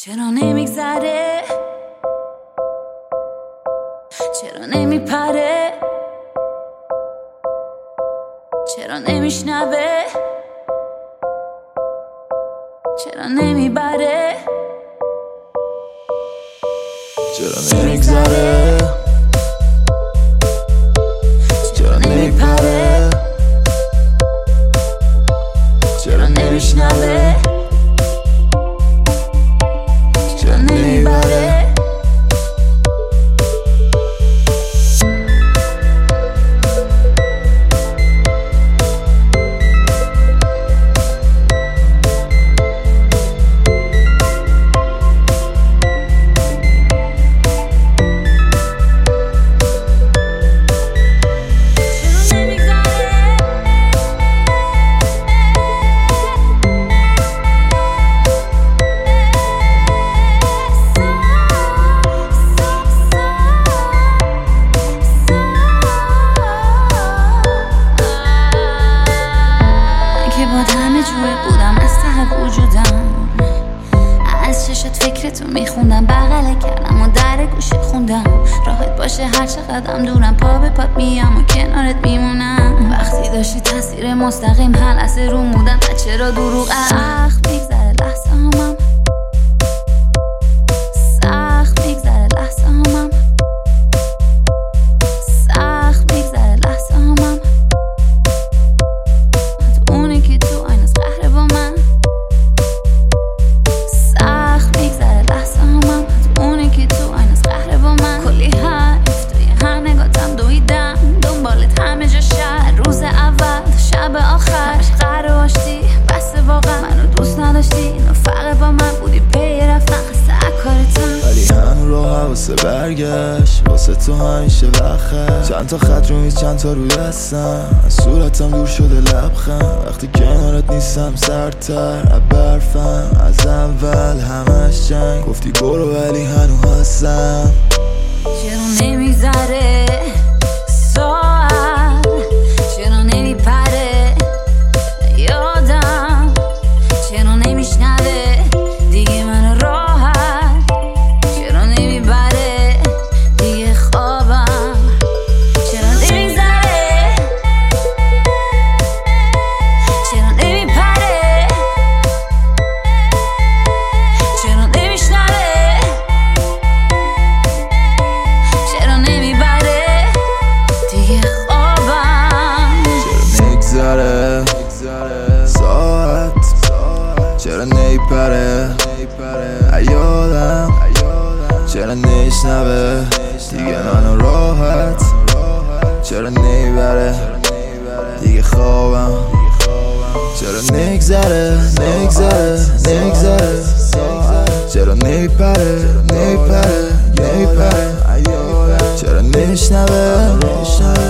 چرا نمیگذره، چرا نمیپره، چرا نمیشنوه، چرا نمیبره، چرا نمیگذره، چرا نمیپره، چرا نمیشنوه، چرا نمیبره. بودم از ته وجودم، از چشات فکرتو میخوندم، بغله کردم و در گوشی خوندم. راحت باشه هر چقدرم دورم، پا به پات میام و کنارت میمونم. وقتی داشتی تاثیر مستقیم هلسه رو مودم، چرا دروغ سخت میگذره لحظه همم، سخت میگذره لحظه همم، سخت میگذره لحظه همم. اونی که تو آینه قهره با من، سخت میگذره لحظه همم. اونی که تو آینه قهره با من. کلی حرف توی هر نگاتم دویدم، دنبالت همه جا شهر. روز اول شب آخر قهر آشتی بسته، واقعا منو دوست نداشتی، اینو فرق با من بودی، پی رفتن خسته کارتم. ولی هم رو حواسه برگشت، واسه تو همیشه وقت. چند تا خط رو میز، چند تا روی دستم، از صورتم دور شده لبخند. وقتی کنارت نیستم سردتر برفم، از اول همش جنگ. گفتی برو ولی هنو هستم. چرا نمیگذره ساعت، چرا نمیپره یادم، چرا نمیشنوه دیگه من راحت، چرا نمیبره دیگه خوابم. چرا نمیگذره، چرا نمیپره، چرا نمیشنوه، چرا نمیبره دیگه خوابم. چرا نگذره ساعت، چرا نمیپره یادم، چرا نشنوه دیگه منو راحت، چرا نمیبره دیگه خوابم. چرا نگذره ساعت، چرا نمیپره چرا نشنوه